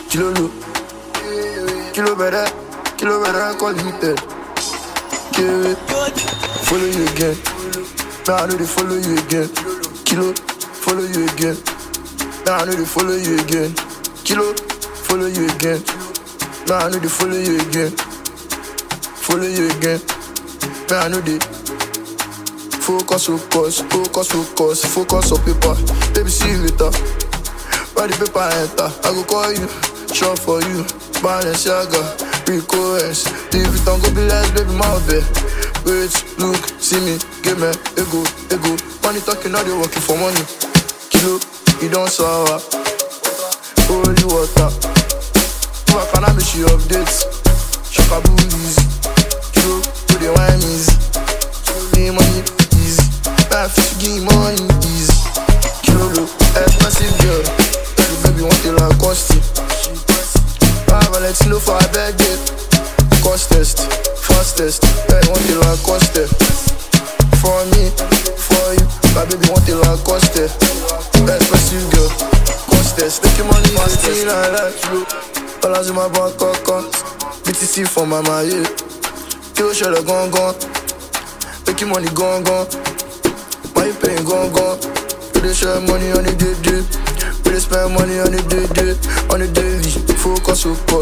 Kilo low, kilo better, call limited. Kill it, follow you again. Now I know they follow you again. Kilo, follow you again. Now I know they follow you again. Kilo, follow you again. Now I know they follow you again. Follow you again. Now I know they focus on paper. Baby, see you later. By the paper enter, I go call you. Shop for you, Balenciaga, Rico S. Leave it on, go be less, baby, my bed. Wait, look, see me, give me, ego. Money talking, now they working for money. Kilo, you don't sour. Holy water. Who I can make you updates? Shakabu easy. Kilo, do the wine easy. Give money easy. Life is give money easy. Kilo, expensive girl. Baby, want it like costy. I'ma let you know for a birthday. Cost test, fastest. Hey, want it like cost test. For me, for you. My baby want it like cost test. Expensive girl, cost test. Take your money, fastest. I like you. Dollars in my bank account. BTC for my yeah. Kill shell gone. Make your money gone. Why you paying gone? You dey share money on the day. We dey spend money on the day. On the daily. Focus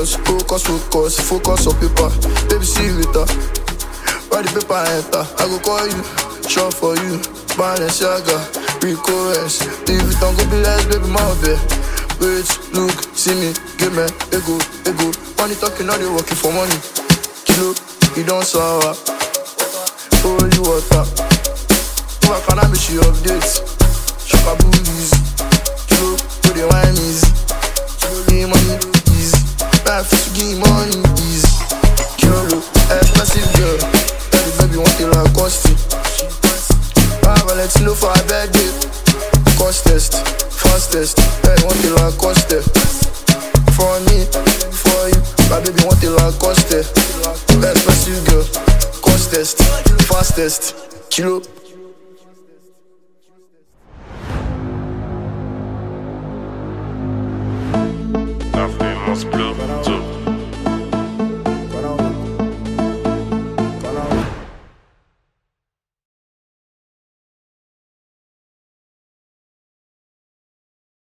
on paper. Baby, see you later. By the paper enter, I go call you. Shop for you, Balenciaga, Rico S. Leave it on, go be less, baby, my bed. Wait, look, see me, give me, ego. Money talking, now they working for money. Kilo, you don't sour. Holy water. Who I can make you updates? Shakabu easy. Kilo, do the wine easy. Give money easy. Life is give money easy. Kilo, expensive girl. Baby, want it like costy. I'ma let you know for a birthday. Cost test, fastest. Hey, want it like cost test. For me, for you. My baby want it like cost test. Expensive girl. Cost test, fastest. Kilo. Nothing must blow.